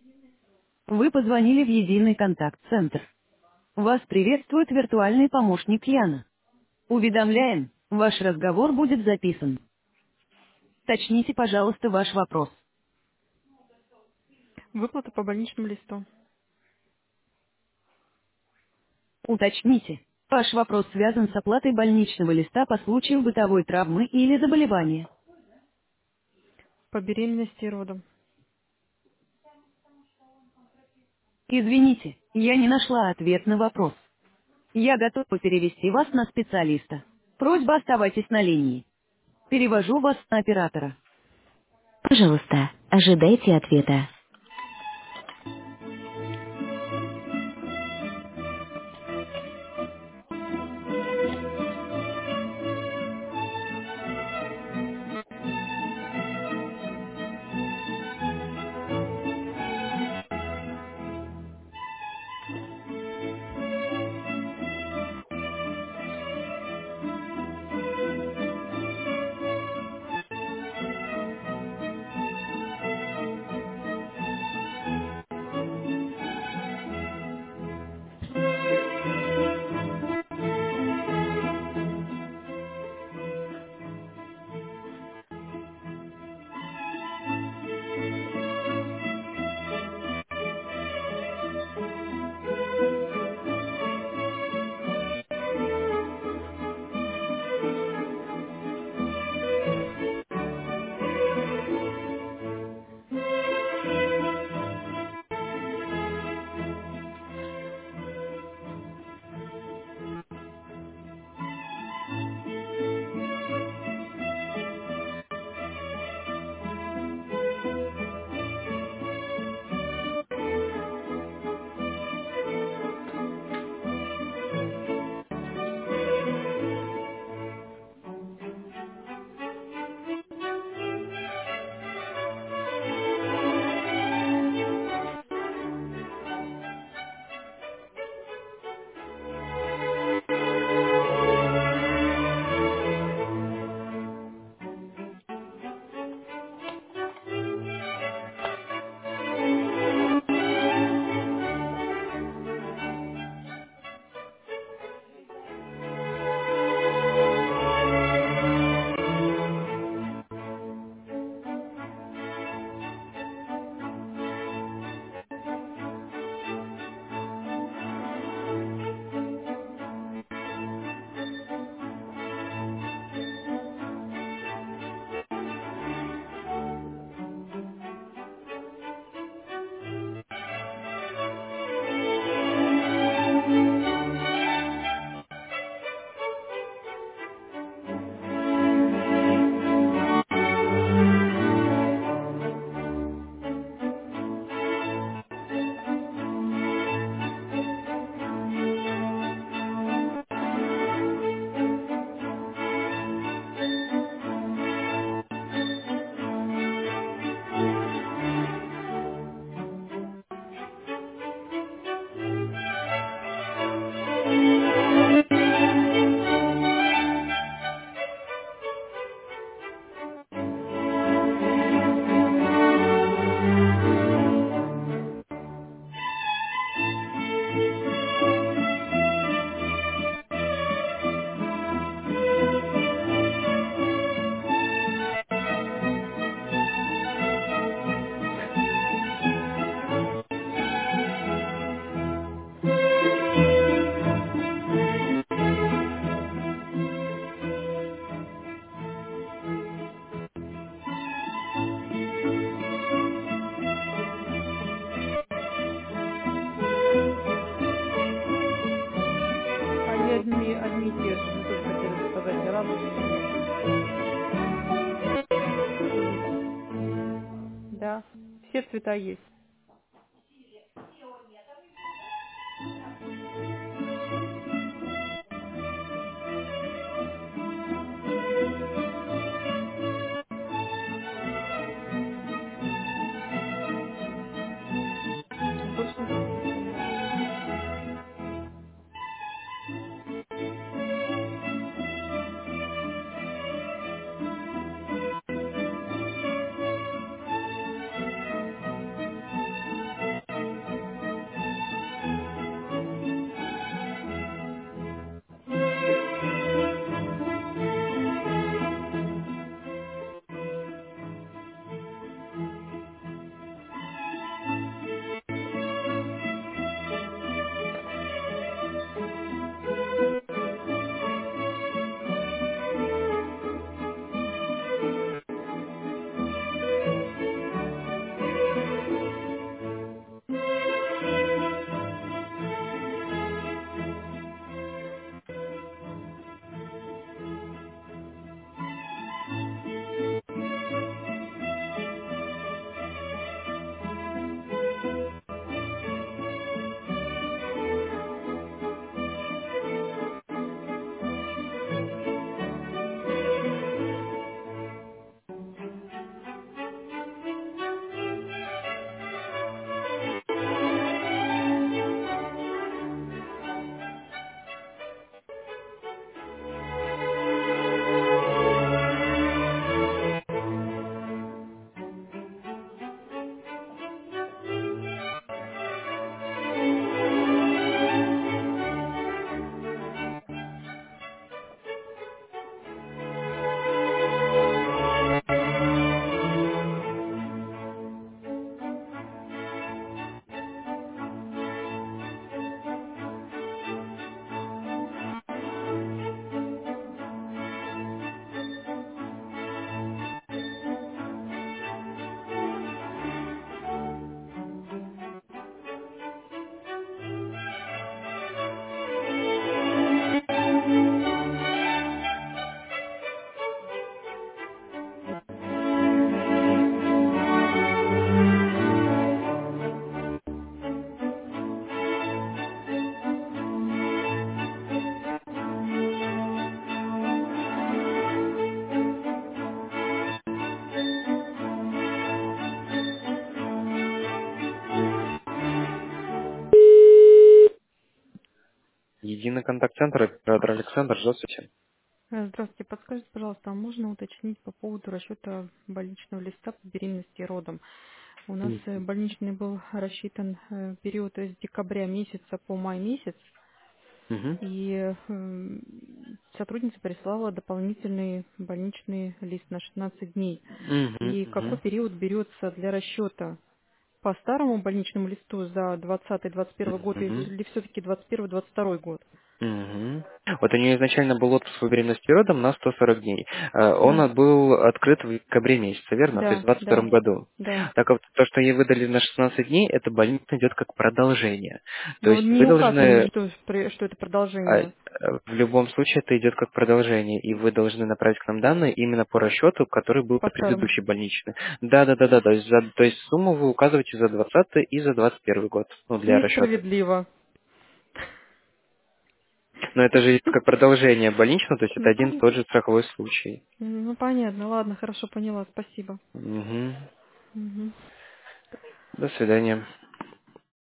Вы позвонили в единый контакт-центр. Вас приветствует виртуальный помощник Яна. Уведомляем, ваш разговор будет записан. Уточните, пожалуйста, ваш вопрос. Выплата по больничному листу. Уточните. Ваш вопрос связан с оплатой больничного листа по случаю бытовой травмы или заболевания. По беременности и родам. Извините, я не нашла ответ на вопрос. Я готова перевести вас на специалиста. Просьба оставайтесь на линии. Перевожу вас на оператора. Пожалуйста, ожидайте ответа. Они одни и те же. Мы тоже хотели заказать и радужные, и эти. Да. Все цвета есть. Точно записан, да. Единый контакт-центр, оператор Александр, здравствуйте. Здравствуйте, подскажите, пожалуйста, а можно уточнить по поводу расчета больничного листа по беременности и родам? У нас больничный был рассчитан период с декабря месяца по май месяц, Мгм. и сотрудница прислала дополнительный больничный лист на 16 дней. Мгм. И какой Мгм. период берется для расчета? По старому больничному листу за 20-21 год Мгм. или все-таки 21-22 год? Мгм. Вот у нее изначально был отпуск по беременности и родам на 140 дней. Он Да, был открыт в декабре месяце, верно? То есть в да, 2022 да, году. да. Так вот, то, что ей выдали на 16 дней, это больница идет как продолжение. То Но есть не вы указано, должны, что это а, продолжение в любом случае это идет как продолжение, и вы должны направить к нам данные именно по расчету, который был по старому. предыдущий больничный. Да, да, да, да. То есть сумму вы указываете за 20 и за 21 год, ну, для расчета. Несправедливо. Но это же как продолжение больничного, то есть это Ну, один и тот же страховой случай. ну, понятно, ладно, хорошо, поняла, спасибо. Мгм. Мгм. До свидания.